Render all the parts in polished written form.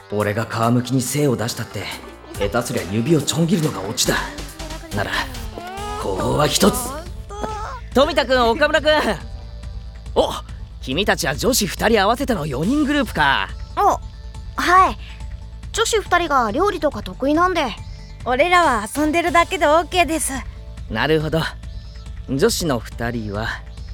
俺が皮むきに精を出したって下手すりゃ指をちょん切るのがオチだ。なら方法は一つ。富田君、岡村君、お、君たちは女子2人合わせての4人グループか。 お、はい。女子2人が料理とか得意なんで。 俺らは遊んでるだけで OK です。 なるほど。女子の2人は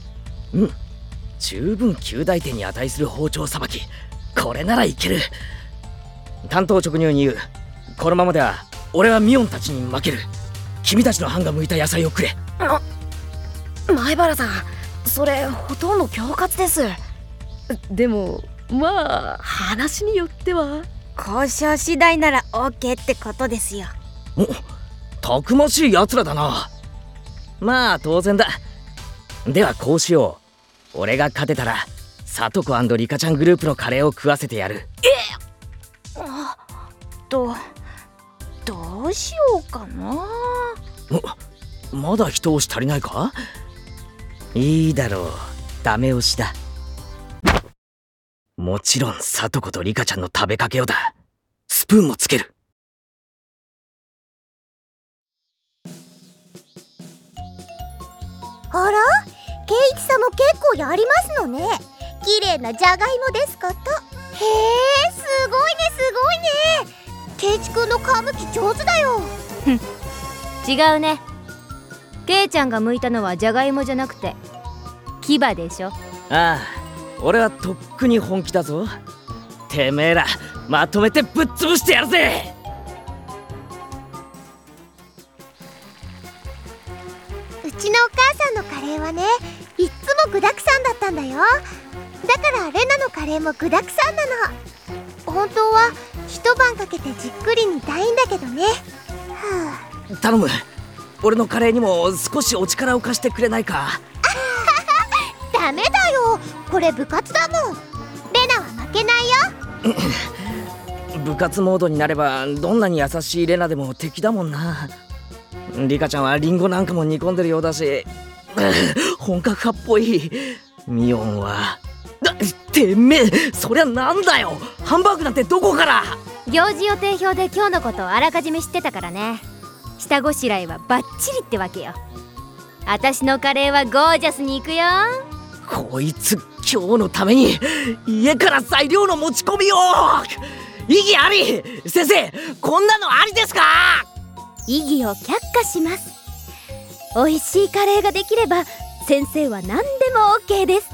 十分及第点に値する包丁さばき。これならいける。単刀直入に言う。このままでは俺はミオンたちに負ける。君たちの班が向いた野菜をくれ。 前原さん、それほとんど恐喝です。 でもまあ話によっては。 交渉次第なら OK ってことですよ。 お、たくましいやつらだな。まあ当然だ。ではこうしよう。俺が勝てたらさとこ&リカちゃんグループのカレーを食わせてやる。 どうしようかな。 まだ一押し足りないか。いいだろう、ダメ押しだ。もちろんさとことリカちゃんの食べかけをだ。スプーンもつける。 あら、ケイイチさんも結構やりますのね。綺麗なじゃがいもですこと。へえ、すごいねすごいね。ケイイチくんの皮むき上手だよ。 違うね。ケイちゃんが剥いたのはじゃがいもじゃなくて牙でしょ。 ああ、俺はとっくに本気だぞ。てめえらまとめてぶっ潰してやるぜ。 うちのお母さんのカレーはね、いっつも具だくさんだったんだよ。だからレナのカレーも具だくさんなの。本当は一晩かけてじっくり煮たいんだけどね。 頼む、俺のカレーにも少しお力を貸してくれないか。 ダメだよ、これ部活だもん。レナは負けないよ。 部活モードになればどんなに優しいレナでも敵だもんな。リカちゃんはリンゴなんかも煮込んでるようだし本格派っぽい。ミオンはてめえ、そりゃなんだよ。ハンバーグなんてどこから。 行事予定表で今日のことをあらかじめ知ってたからね。下ごしらえはバッチリってわけよ。私のカレーはゴージャスに行くよ。 こいつ今日のために家から材料の持ち込みを。意義あり。先生、こんなのありですか。 異議を却下します。美味しいカレーができれば先生は何でも OK です。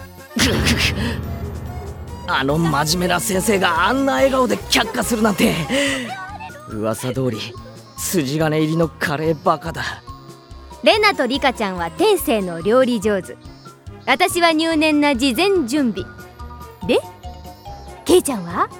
あの真面目な先生があんな笑顔で却下するなんて。噂通り筋金入りのカレーバカだ。 レナとリカちゃんは天性の料理上手。私は入念な事前準備で、ケイちゃんは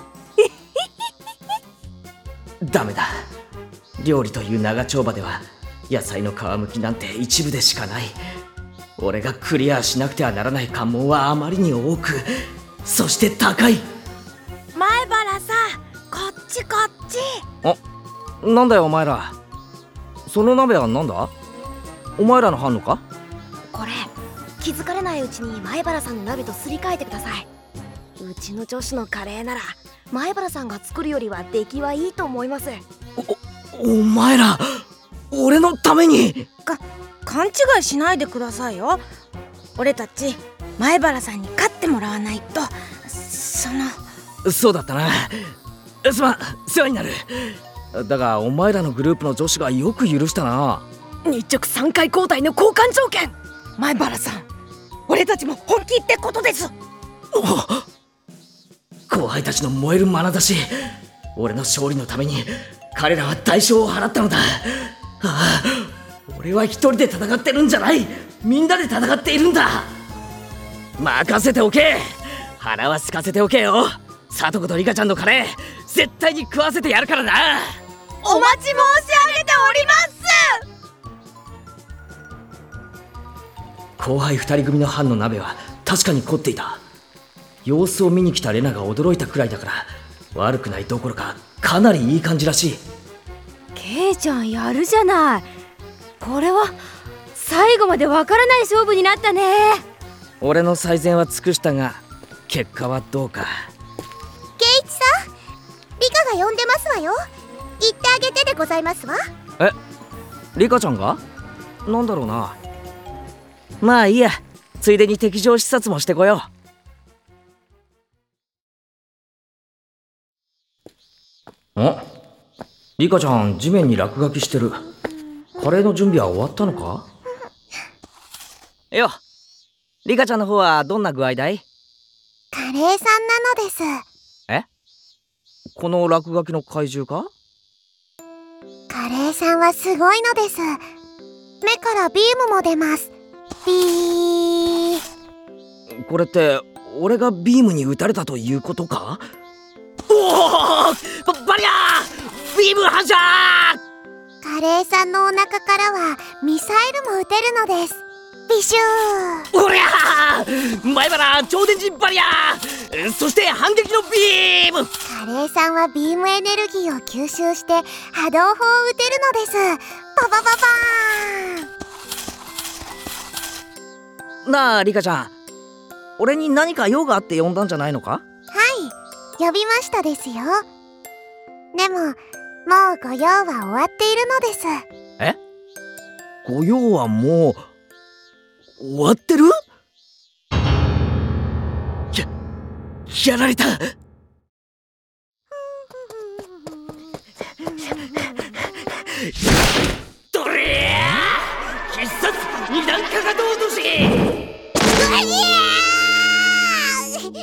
ダメだ。料理という長丁場では野菜の皮むきなんて一部でしかない。俺がクリアしなくてはならない関門はあまりに多く、そして高い。 前原さん、こっちこっち。 なんだよお前ら。その鍋はなんだ。お前らの班のか。 これ気づかれないうちに前原さんの鍋とすり替えてください。うちの女子のカレーなら前原さんが作るよりは出来はいいと思います。 お前ら俺のために。 勘違いしないでくださいよ。俺たち前原さんに勝ってもらわないと。 そうだったな。すまん、世話になる。だがお前らのグループの女子がよく許したな。 日直3回交代の交換条件。 前原さん、俺たちも本気ってことです。 後輩たちの燃える眼差し。俺の勝利のために彼らは代償を払ったのだ。俺は一人で戦ってるんじゃない。みんなで戦っているんだ。任せておけ。腹は空かせておけよ。さとことリカちゃんのカレー絶対に食わせてやるからな。 お待ち申し上げております。 後輩2人組の班の鍋は確かに凝っていた。様子を見に来たレナが驚いたくらいだから悪くないどころかかなりいい感じらしい。 ケイちゃんやるじゃない。これは最後までわからない勝負になったね。 俺の最善は尽くしたが結果はどうか。 ケイイチさん、 が呼んでますわよ。言ってあげてでございますわ。 リカちゃんが？なんだろうな。まあいいや、ついでに敵情視察もしてこよう。リカちゃん、地面に落書きしてる。カレーの準備は終わったのか？よ、リカちゃんの方はどんな具合だい？ カレーさんなのです。 この落書きの怪獣か？ カレーさんはすごいのです。目からビームも出ます。ビー。 これって俺がビームに撃たれたということか？おお、バリアービーム反射！ カレーさんのお腹からはミサイルも撃てるのです。ビシュー。 おりゃー前原超電磁バリアー、そして反撃のビーム！ カレーさんはビームエネルギーを吸収して波動砲を撃てるのです。パパパパーン。 なあリカちゃん、俺に何か用があって呼んだんじゃないのか？ はい、呼びましたですよ。でももうご用は終わっているのです。 ご用はもう終わってる？やられた。どれー必殺二段かかと落とし！ 何をしますの？レデ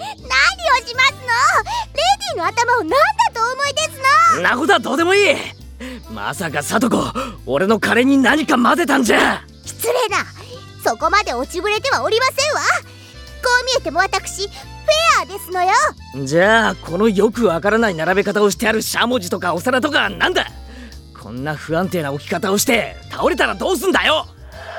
ィの頭を何だとお思いですの？ んなことはどうでもいい。まさかサトコ、俺のカレーに何か混ぜたんじゃ？ 失礼な。そこまで落ちぶれてはおりませんわ。こう見えても私フェアですのよ。 じゃあこのよくわからない並べ方をしてあるしゃもじとかお皿とかなんだ？こんな不安定な置き方をして倒れたらどうすんだよ。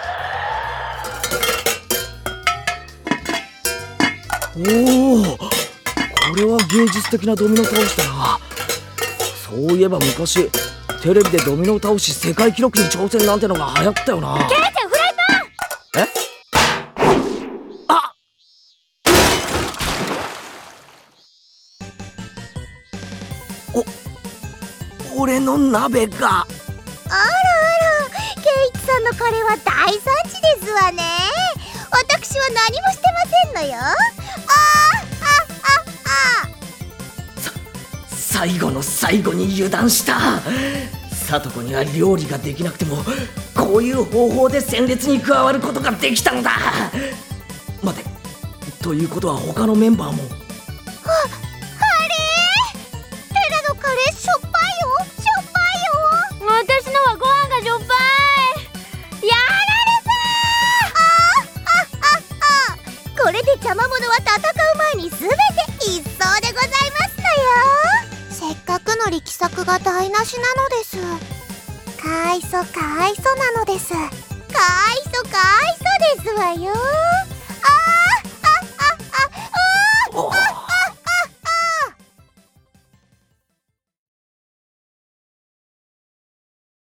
おお、これは芸術的なドミノ倒しだな。そういえば昔テレビでドミノを倒し世界記録に挑戦なんてのが流行ったよな。 ケイちゃんフライパン！ あ！俺の鍋が。 あらあら、ケイチさんのカレーは大産地ですわね。私は何もしてませんのよ。 最後の最後に油断した。サトコには料理ができなくてもこういう方法で戦列に加わることができたのだ。待て、ということは他のメンバーも。 テラのカレーしょっぱいよ、しょっぱいよ。 私のはご飯がしょっぱい。やこれで邪魔者は戦う前に全て一掃でございますのよ。せっかくの力作が台無しなのです。かわいそかわいそなのです。かわいそかわいそですわよ。